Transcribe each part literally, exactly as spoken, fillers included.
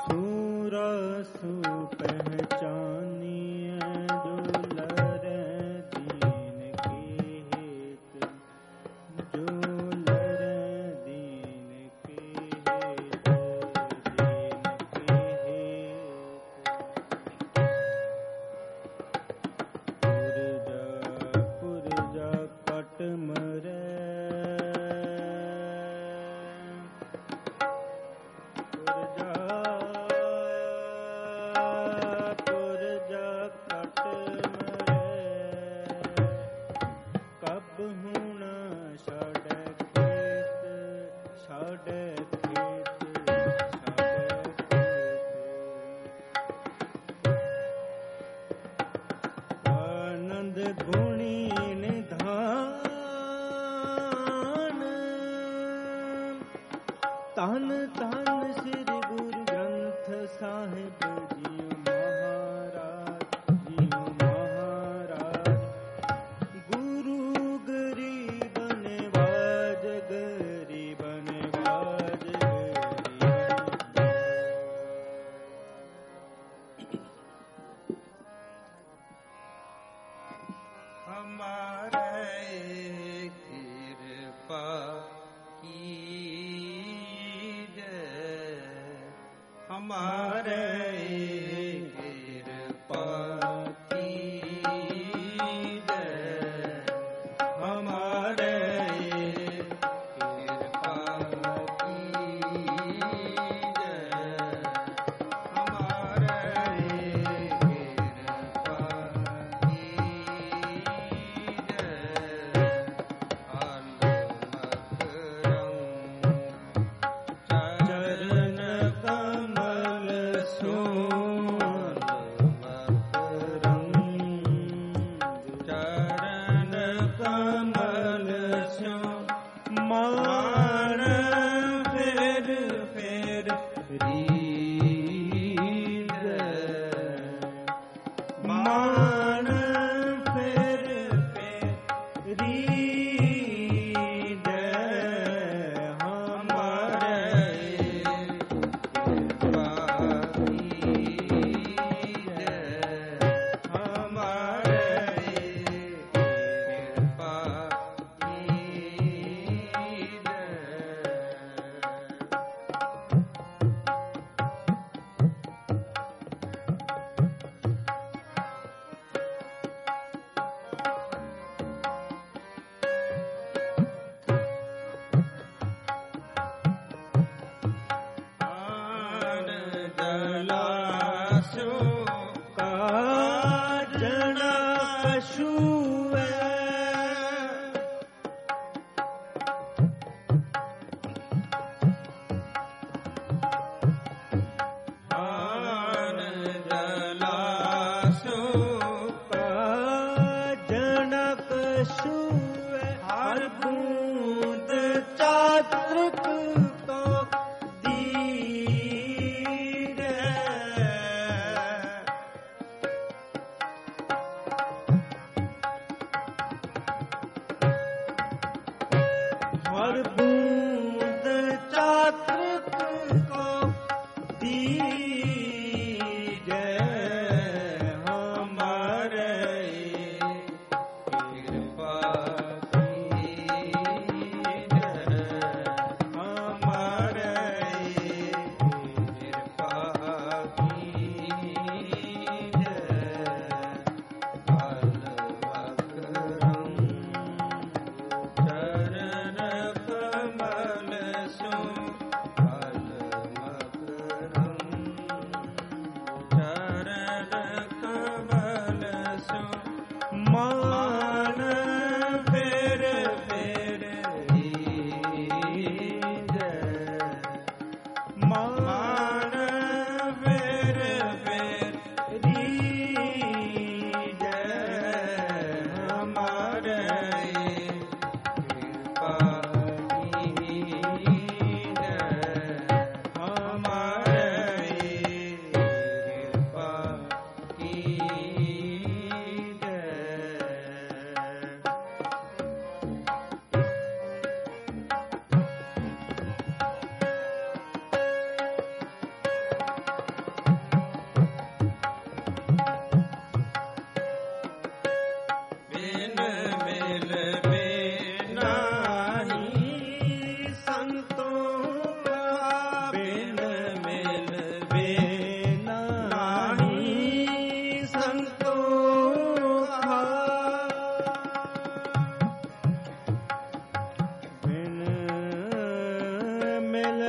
सूरसु पहचानिए जो लरे दीन के हेत, जो लरे दीन के हेत, दीन के हेत। पुरजा पुरजा कट मरे, तन तन श्री गुरु ग्रंथ साहिब जी महाराज, जी महाराज। गुरु गरीब नवाज, गरीब नवाज, गरीब। हमारे कृपा हमारे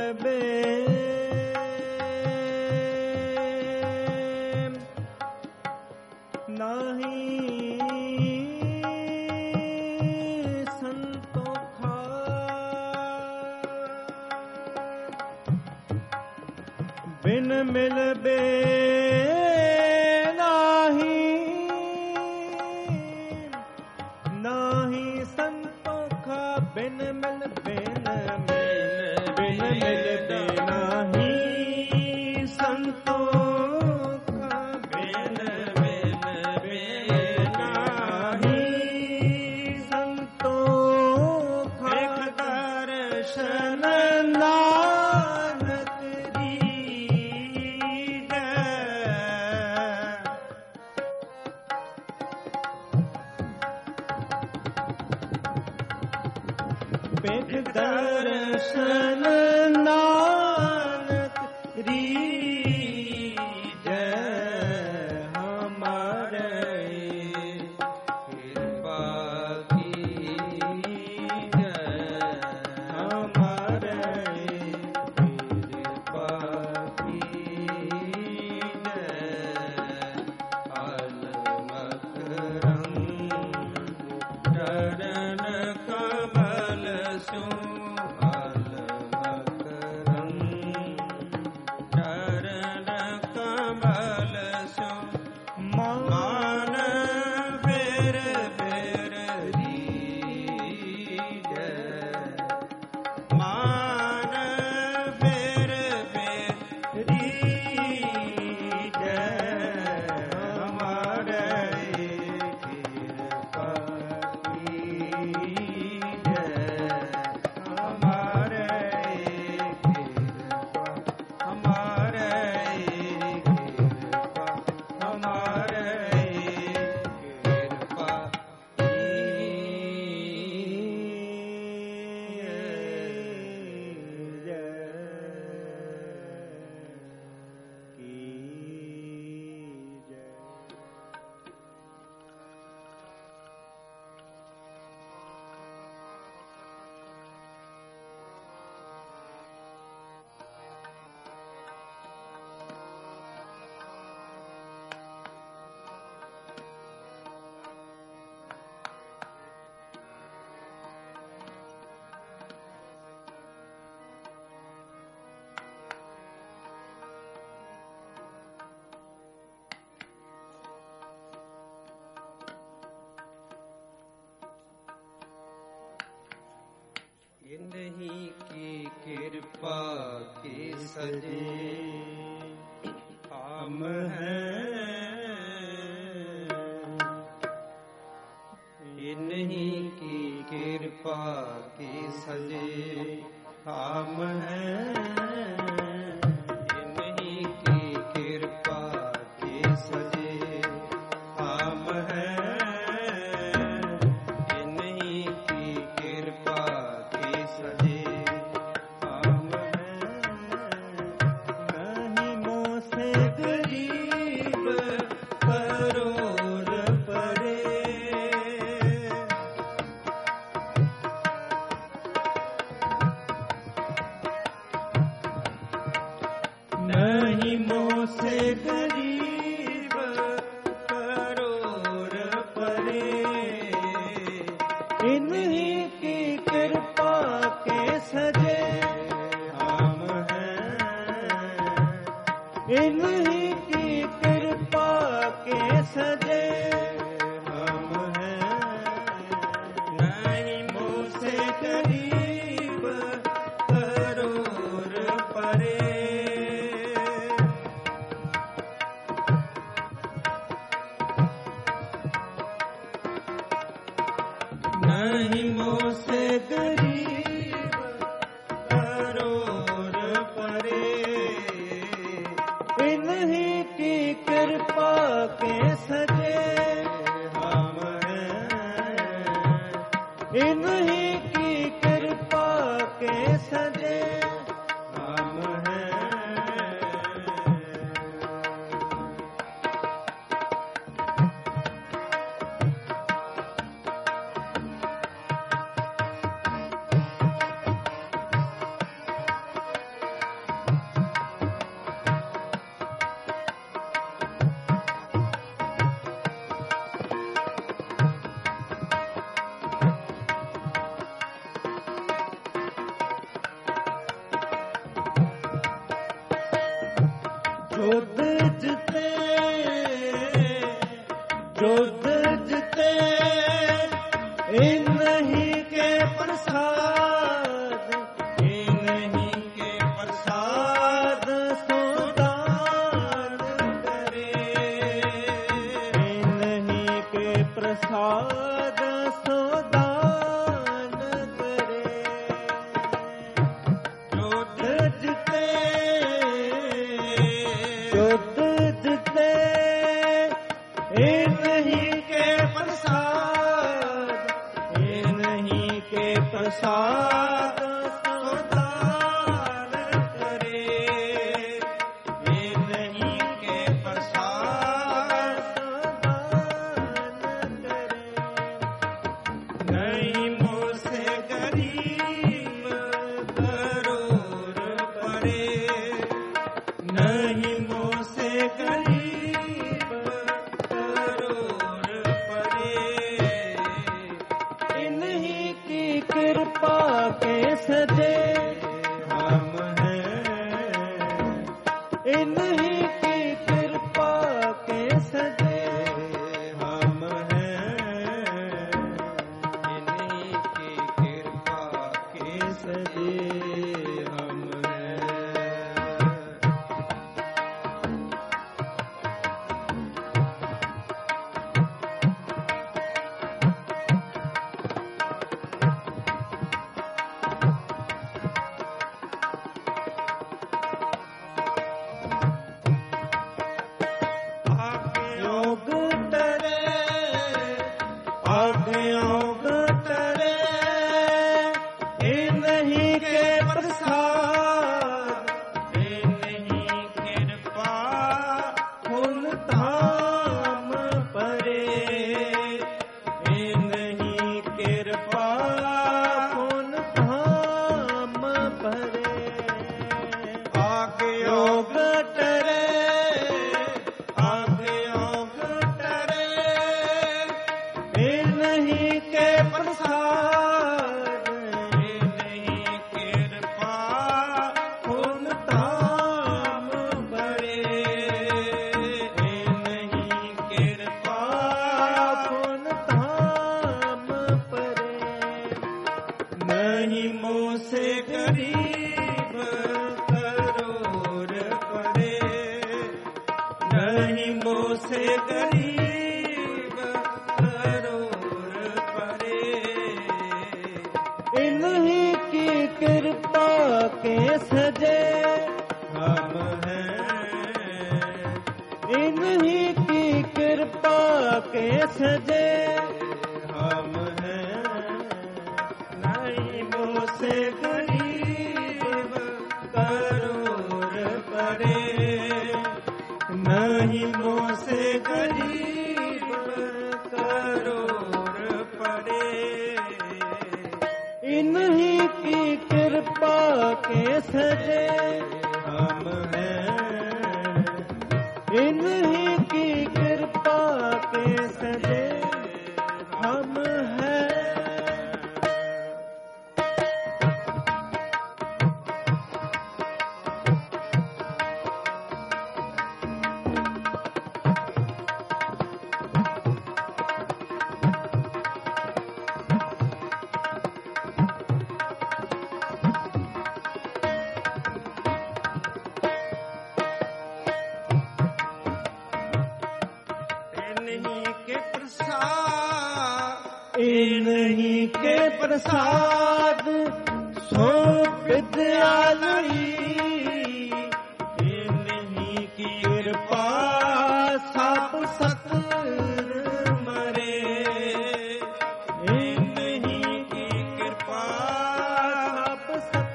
मिलबे नाही संतोखा बिन मिलबे नाही नाही संतोखा बिन मिलबे बिन मिलबे नाही संतोखा बिन मिलबे नाही संतोखा दर्शन नानक दीजै पेख दर्शन नानक रीजै हमारे कृपा कीजै हमारे कृपा कीजै अलमख रंग चरण कमल सो अलमख रंग चरण कमल सो मान बेर बेर रीजै मान बेर बेर रीजै हमारे कृपा कीजै हमारे कृपा हमारे कृपा हमारे कृपा कीजै इन्हीं की कृपा की सजे हम हैं इन्हीं की कृपा की सजे हम हैं इन्हीं की कृपा की सजे हम हैं इन्हीं की कृपा की सजे हम हैं नहीं मोह से गरीब करोड़ परे नहीं मोह से गरीब करोड़ परे इन्हीं की कृपा के सजे हम हैं इन्हीं की कृपा के सजे हम हैं नहीं मोह से गरीब करोड़ परे नहीं मोह से गरीब करोड़ परे इन्हीं जो दजते जो दजते इन्हीं के प्रसाद इन्हीं के प्रसाद सोदान करे इन्हीं के प्रसाद सोदान करे जो दजते जो दजते इन्हीं के प्रसाद इन्हीं के प्रसाद सोदान करे इन्हीं के प्रसाद सोदान करे नहीं मुझसे गरीब करोड़ परे नहीं मुझसे गरीब करोड़ परे इन्हीं की कृपा के सजे हम हैं इन्हीं की कृपा के सजे हम हैं इन्हीं की कृपा के सजे हम हैं आगे योग टरे आगे योग टरे इन्हीं के प्रसाद इन्हीं कृपा फूल धाम परे इन्हीं कृपा फूल धाम परे आगे योग टरे आगे योग टरे इन्हीं के प्रसाद इन्हीं कृपा फूल धाम परे इन्हीं कृपा फूल धाम परे नहीं मोसे गरीब करोड़ परे नहीं मोसे गरीब करोड़ परे इन्हीं की कृपा के सजे हम हैं इन्हीं की कृपा के सजे हम हैं नहीं मोसे गरीब करोड़ परे नहीं मोसे गरीब करोड़ परे इन्हीं की कृपा के सजे हम हैं इन्हीं की कृपा के सजे हम हैं इन्हीं के प्रसाद इन्हीं के प्रसाद सो विद्यालयी इन्हीं की कृपा सब सत मरे इन्हीं की कृपा सब सत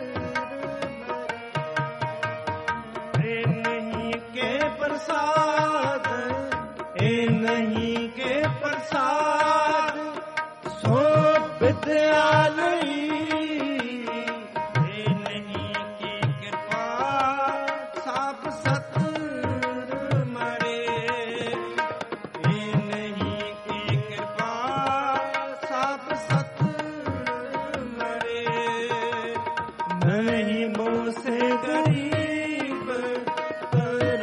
मरे इन्हीं के प्रसाद इन्हीं के प्रसाद सो विद्यालयी इन्हीं की कृपा सब सत मरे इन्हीं की कृपा सब सत मरे नहीं मोसे गरीब कर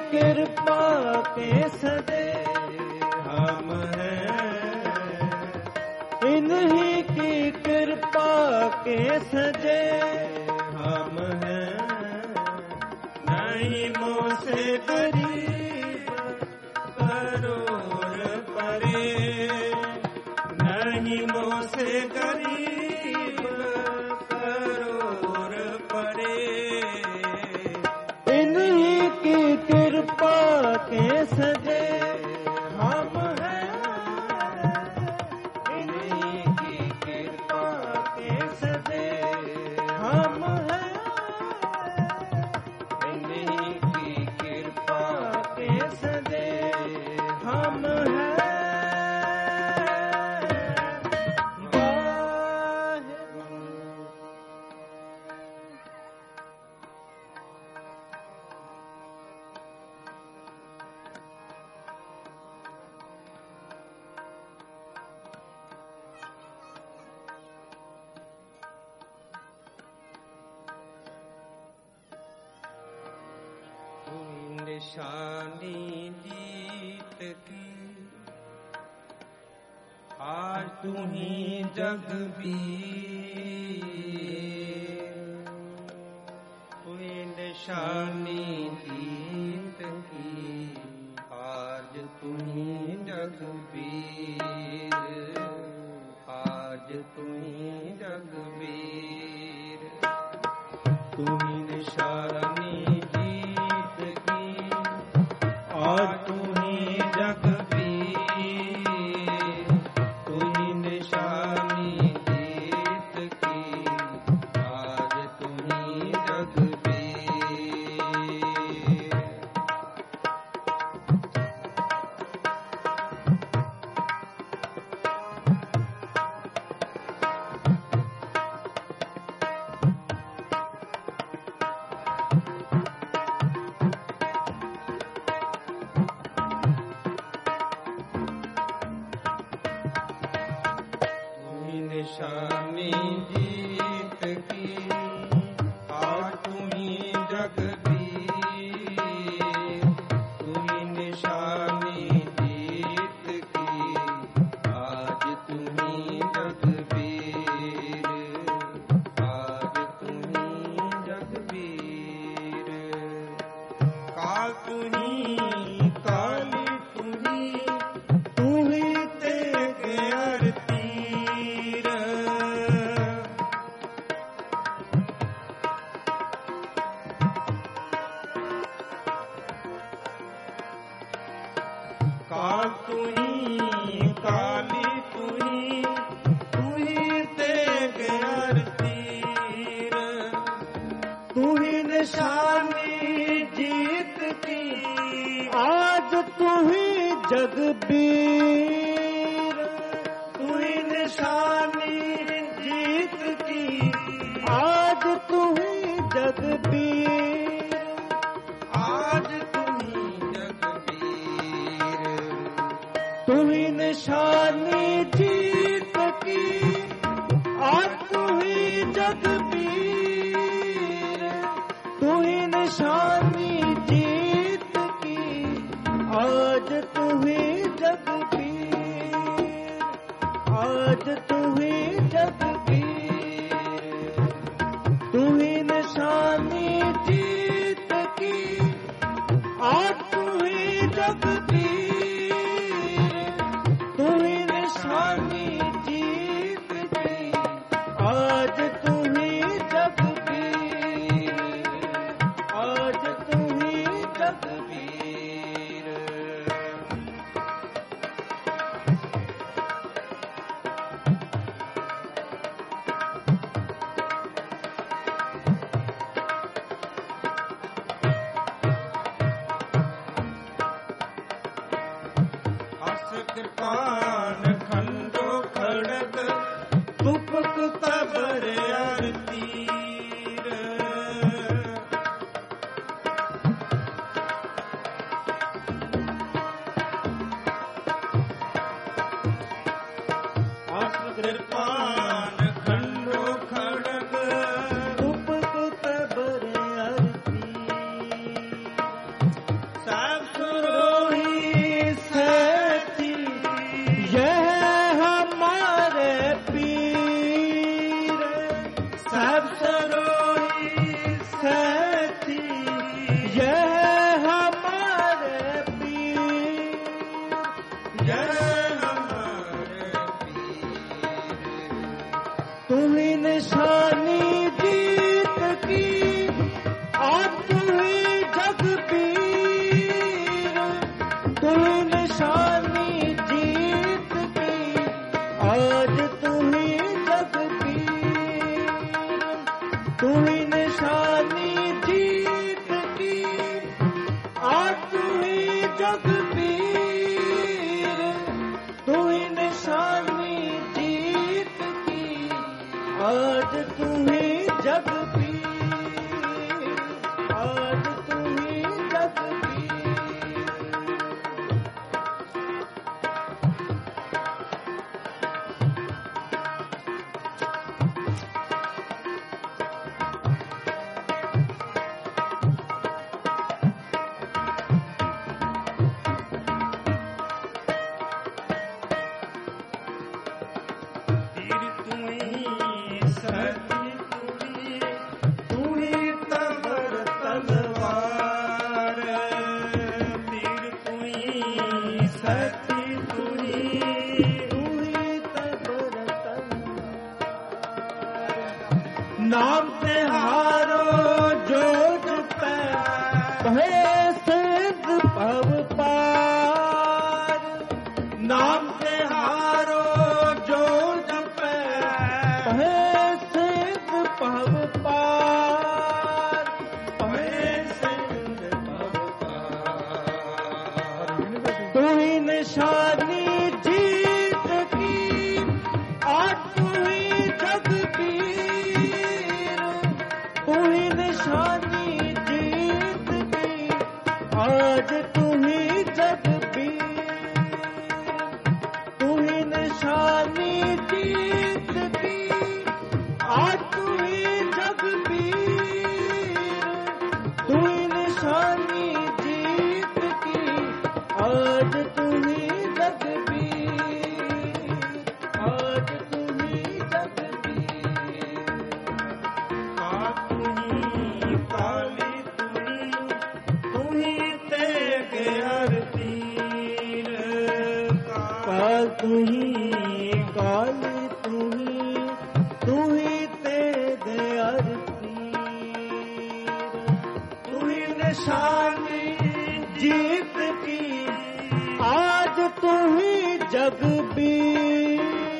कृपा के सदे हम हैं, इन्हीं की कृपा के सजे हम हैं। नहीं मोह से गरीब करोड़ परे, नहीं मोह से गरीब करोड़ परे। इन्हीं की कृपा के सजे हम हैं, इन्हीं की कृपा के सजे हम हैं, इन्हीं की कृपा के सजे हम हैं। निशानी जीत की आज तुम्हीं जगबीर, कोई निशानी जीत की आज तुम्हीं जगबीर, आज तुम्हीं जगबीर। तुम्हीं निशानी आज तुम्हीं जगबीर, तुम्हीं निशानी जीत की आज तुम्हीं जगबीर। निशानी जीत की आज तुम्हीं जगबीर, तुम्हीं निशानी जीत की आज तुम्हीं जगबीर, आज तुम्हीं जगबीर। काल तुम्हीं काली तुम्हीं, तुम्हीं तेग आरती काल तुम्हीं काली तुम्हीं, तुम्हीं तेग आरती, तुम्हीं निशानी जीत की आज तुम्हीं जगबीर, तुम्हीं निशानी जीत की आज तुम्हीं जगबीर, आज तुम्हीं जगबीर। तुम्हीं निशानी जीत की आज तुम्हीं जगबीर, तुम्हीं निशानी जीत की आज तुम्हीं जगबीर, आज तुम्हीं जगबीर। तुम्हीं निशानी जीत की आज तुम्हीं जगबीर, तुम्हीं निशानी जीत की आज तुम्हीं जगबीर, आज तुम्हीं जगबीर। कृपान खंडो खड़ग तुपक तबर आरतीर, कृपान खंडो खड़ग तुपक तबर आरती, सा तुम्ही निशानी जीत की, आज तुम्ही जगबीर। तुम्ही निशानी जीत की, आज तुम्ही जगबीर। तुम्ही निशानी जीत की, आज तुम्ही जगबीर। आज तुम्ही जगबीर। नाम से हारो जो जपै, भय सिद्ध भव पार। नाम से हारो जो जपै, भय सिद्ध भव पार। भय सिद्ध भव पार। तुम्ही निशानी जीत की, आज तुम्ही जगबीर। तुम्ही निशानी जीत की, आज तुम्ही जगबीर। तुम्ही निशानी जीत की, आज तुम्ही जगबीर। तुम्ही निशानी जीत की, आज तुम्ही जगबीर। आज तुम्ही जगबीर। काल तुही काली तुही, तुही तेग अरतीर। तुही निशानी जीत की, आज तुही जगबीर।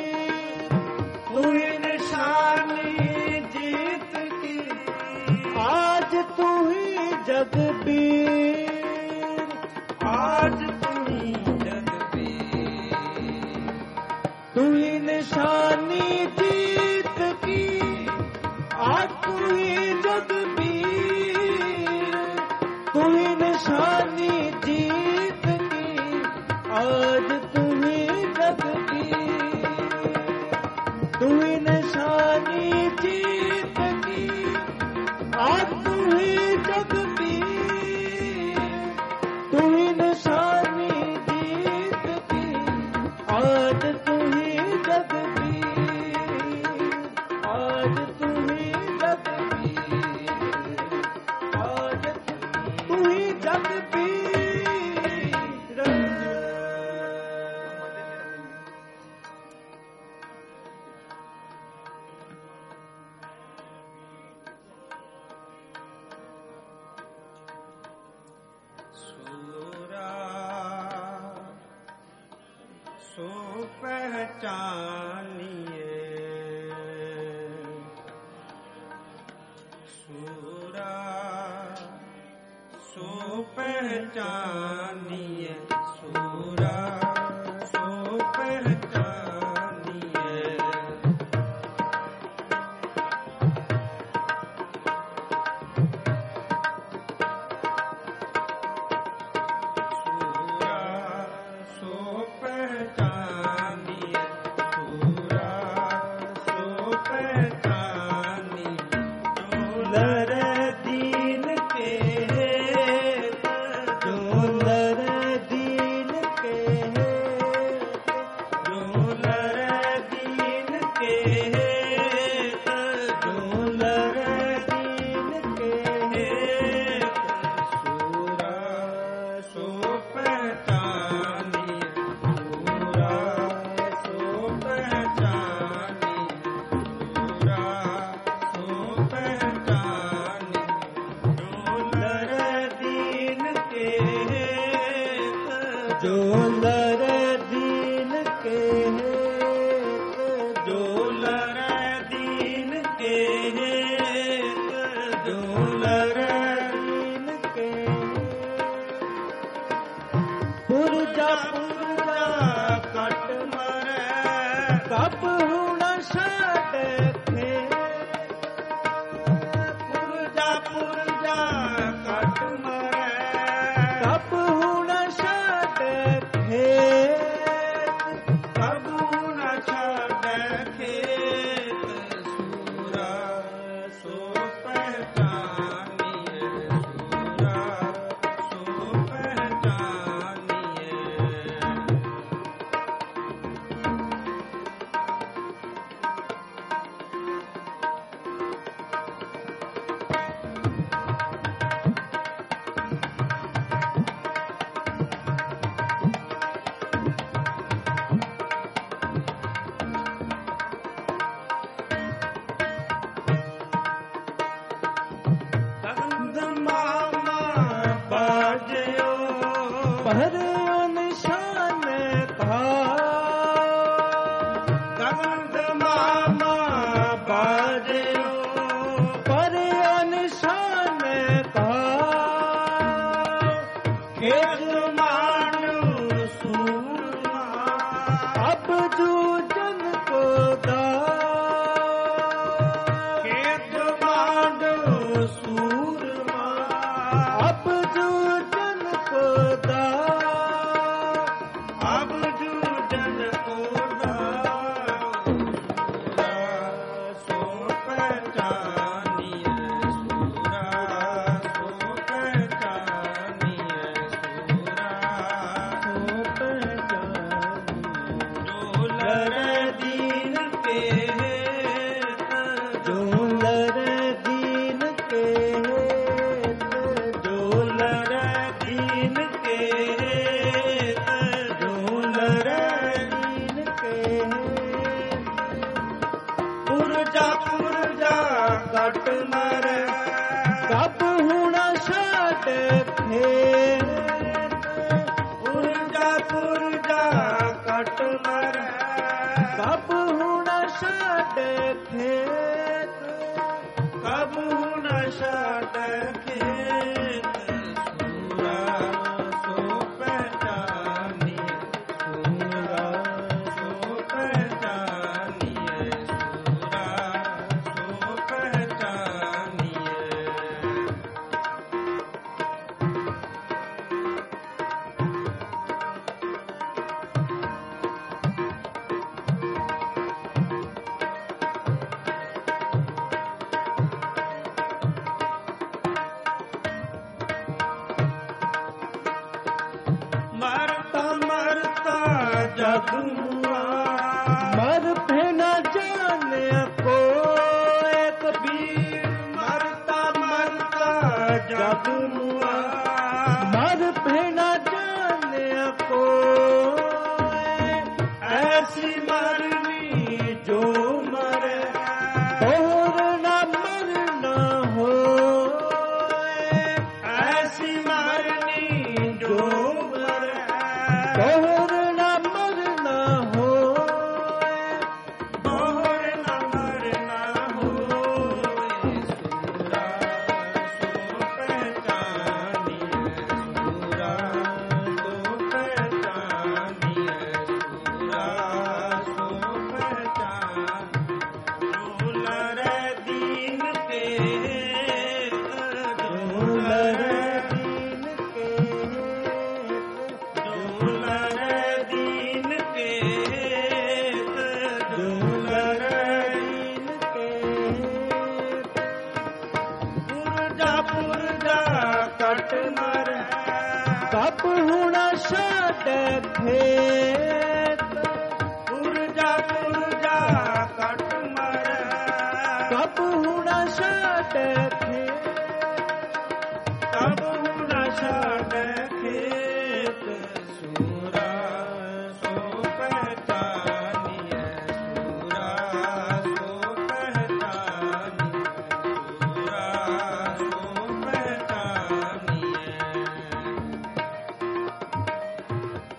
तुही निशानी जीत की, आज तुही जगबीर। आज तुही जगबीर। तुही निशानी जीत की, आज तुही जगबीर। तुही निशानी जीत की, आज तुही जगबीर। तुही निशानी जीत की, आज तुही जगबीर। तुही निशानी जीत की, आज तुही जगबीर। आज तुही जगबीर। आज तुही जगबीर। सूरा सो पहचानिए, सूरा सो पहचानिए, सूरा सो पहचानिए। ਜੋ ਲਰੇ ਦੀਨ ਕੇ ਜੋ ਲਰੈ ਦੀਨ ਕੇ ਜੋ ਲਰੈ ਦੀਨ ਕੇ ਪੁਰਜਾ ਪੁਰਜਾ ਕਟ ਮਰੈ ਕਪ ਹੁਣ ਛਾੜ ਖੇ ਪੁਰਜਾ ਪੁਰਜਾ ਕਟ ਮਰੈ ਕਪ ਹੁਣ ਛਾੜ ਖੇ ਕਬੂ ਨ ਛਾੜੈ ਖੇਤ ਸੂਰਾ ਸੋ ਪਹਿਚਾਨੀਐ ਸੂਰਾ ਸੋ ਪਹਿਚਾਨੀਐ ਤੰਦ ਮਾਮਾ ਬਾਜਿਓ ਪਰ ਨਿਸ਼ਾਨ ਕਾ ਤੰਦ ਮਾਮਾ ਬਾਜਿਓ ਪਰ ਨਿਸ਼ਾਨ ਕਾ ਖੇਤ ਮਾਨੂ ਸੂਰਮਾ ਅਬ ਜੂ ਜਨ ਕੋ ਦਾ ਖੇਤ ਮਾਨੂ ਸੂਰਮਾ ਅਬ ਜੂ ਜਨ ਕੋ ਦਾ ਅਬ ਜੂ ਜਨ ਕੋ ਦਾ ਸੋ ਪਹਿਚਾਨੀਐ ਸੂਰਾ ਸੋ ਪਹਿਚਾਨੀਐ ਸੂਰਾ ਸੋ ਪਹਿਚਾਨੀ ਜੋ ਲਰੈ ਦੀਨ ਕੇ ਜੋ ਲਰੇ ਦੀਨ ਕੇ ਜੋ ਲਰੈ ਦੀਨ ਕੇ ਜੋ ਲਰੈ ਦੀਨ ਕੇ ਪੁਰਜਾ ਪੁਰਜਾ ਕਟ ਮਰੈ ਕਬ ਹੁਣ ਛਾੜ ਖੇ ਪੁਰਜਾ ਪੁਰਜਾ ਕਟ ਮਰੈ ਕਬ ਹੁਣ ਛਾੜ ਖੇਤ ਕਬੂ ਨ ਛਾੜੈ ਖੇਤ ਸੂਰਾ ਸੋ ਪਹਿਚਾਨੀਐ ਸੂਰਾ ਸੋ ਪਹਿਚਾਨੀਐ ਸੂਰਾ ਸੋ ਪਹਿਚਾਨੀਐ ਮਰਤਾ ਮਰਤਾ ਜਗ ਮੁਆ ਮਰ ਭੇ ਨ ਜਾਣਿਆ ਕੋਇ ਕਬੀਰ ਮਰਤਾ ਮਰਤਾ ਜਗ ਮੁਆ ਮਰ ਭੇ ਨ ਜਾਣਿਆ ਕੋਇ ਐਸੀ ਮਰਨੀ ਜੋ ਮਰੈ ਹੋਰ ਨ ਮਰਨਾ ਹੋਇ ਐਸੀ ਮਰਨੀ ਜੋ ਮਰੈ ਹੋਰ ਨ ਮਰਨਾ ਹੋਇ ਬੋਹਰ ਨ ਮਰਨਾ ਹੋਏ ਸੂਰਾ ਸੋ ਪਹਿਚਾਨੀਐ ਸੂਰਾ ਸੋ ਪਹਿਚਾਨੀਐ ਸੂਰਾ ਸੋ ਪਹਿਚਾਨ ਜੋ ਲਰੈ ਦੀਨ ਕੇ ਜੋ ਲਰੈ ਦੀਨ ਕੇ ਜੋ ਲਰੈ ਦੀਨ ਕੇ ਜੋ ਲਰੈ ਦੀਨ ਕੇ ਪੁਰਜਾ ਪੁਰਜਾ ਕਟ ਮਰੈ ਕਪ ਹੁਣ ਛਾੜ ਖੇਤ ਪੁਰਜਾ ਪੁਰਜਾ ਕਟ ਮਰੈ ਕਪ ਹੁਣ ਛਾੜ ਖੇਤ ਕਬ ਨ ਛਾੜੈ ਖੇਤ ਸੂਰਾ ਸੋ ਪਹਿਚਾਨੀਐ ਸੂਰਾ ਸੋ ਪਹਿਚਾਨੀਐ ਸੂਰਾ ਸੋ ਪਹਿਚਾਨੀਐ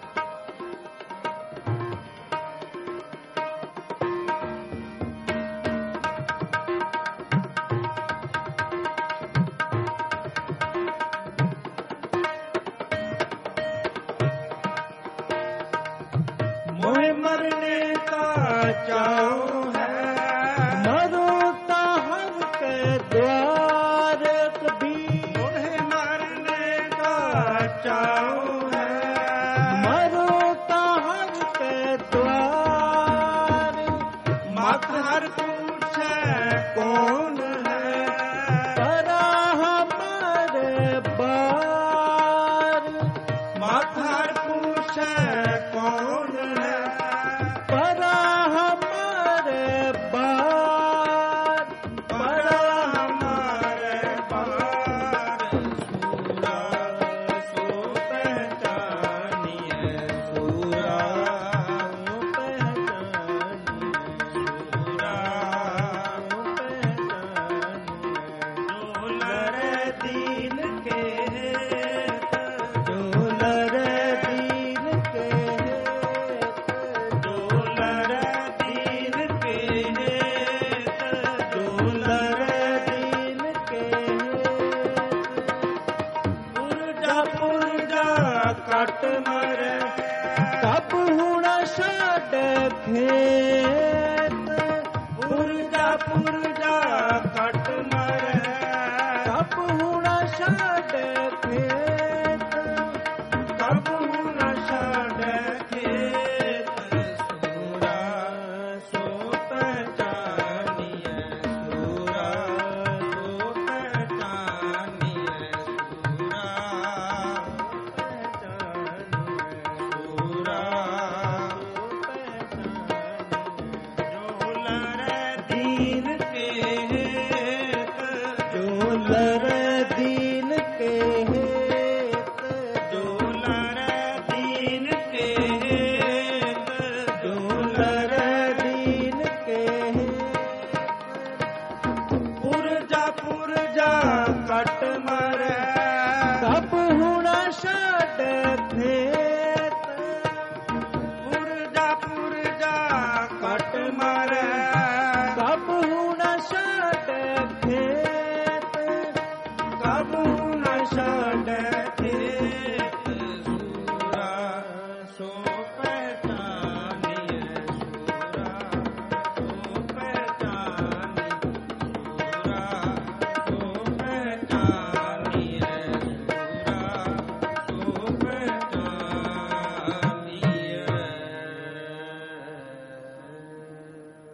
मरने का चाऊ है, मरो ता हर के द्वार कबीर, मोहे मरने का चाऊ है, मरो ता हर के द्वार, मत हर पूछे कौन है, करा हमारे बार, मत हर पूछे कौन है, करा हमारे बार, बड़ा हमारे पार, सूरा सो पहचानिए, सूरा सूरा झूलर दीन के झूलर दीन के झूलर दीन के झूलर दीन के पुरजा पुरजा कट मरे, तब हुण छाड़ खेत, पुरजा पुरजा कट मरे, तब हुण छाड़ खेत, कब